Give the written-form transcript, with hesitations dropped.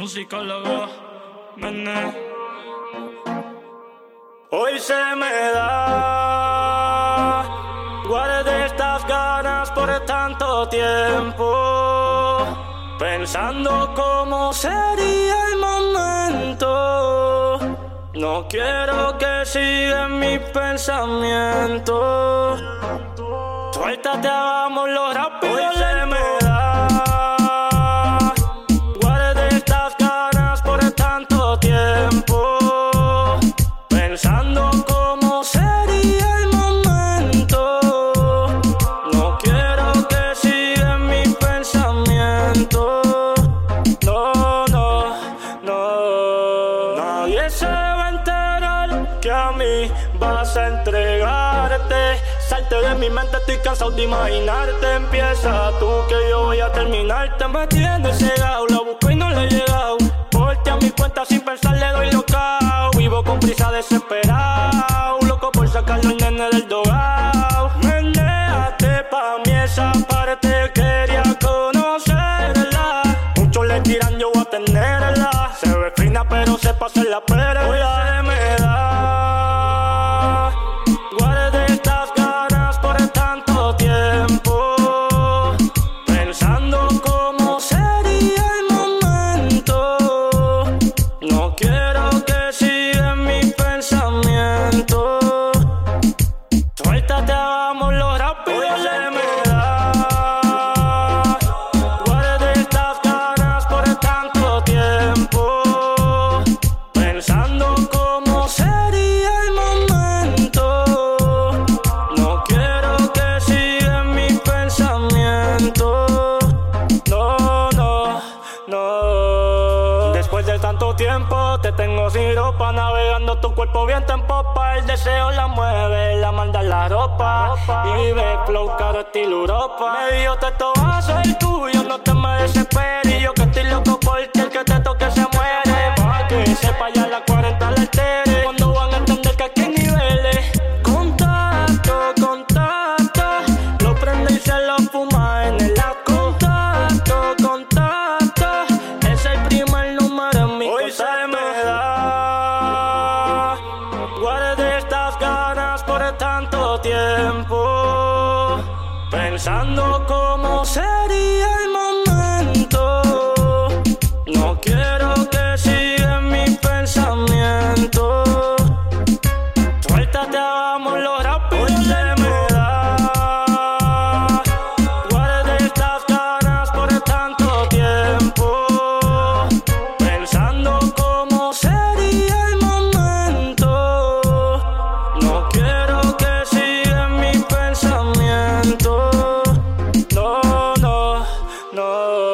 Musicólogo, Mene. Hoy se me da, guardé estas ganas por tanto tiempo, pensando cómo sería el momento. No quiero que siga en mi pensamiento. Suéltate, hagámoslo rápido. Hoy se me da, guardé estas ganas por tanto tiempo, pensando cómo sería el momento. No quiero que siga en mi pensamiento. No, no, no. Nadie se va a enterar que a mí vas a entregarte. Salte de mi mente, estoy cansado de imaginarte. Empieza tú que yo voy a terminarte. Me tienes cegado, la busco y no le he llegado. Porte a mi cuenta sin pensar le doy locao. Vivo con prisa desesperado, loco por sacarlo al nene del dogao. Menéate pa' mí esa parte, quería conocerla. Muchos le tiran, yo voy a tenerla. Se ve fina pero se pasa en la pera. Hoy se me da, suéltate, hagámoslo rápido. Hoy se me da, guardé estas ganas por tanto tiempo, pensando cómo sería el momento. No quiero que siga en mi pensamiento. No, no, no. Después de tanto tiempo te tengo sin ropa, navegando tu cuerpo viento en popa. El deseo la mueve, la manda la ropa, y vive flow caro estilo Europa. Me dijo te esto va a ser tuyo, no te me desesperes. Y yo que estoy loco porque el que te toque se muere. Pa' que sepa ya la 40 la altere. Cuando van a entender que aquí hay niveles. Contacto, contacto, lo prende y se lo fuma en el acto. Contacto, contacto, es el primer número en mi contacto. Hoy se me da, guardé estas ganas por tanto tiempo, pensando cómo sería el momento. No quiero que siga en mi pensamiento. Suéltate, hagámoslo rápido. Hoy se me da, guardé estas ganas por tanto tiempo, pensando cómo sería el momento. No quiero que siga en mi pensamiento. No, no, no.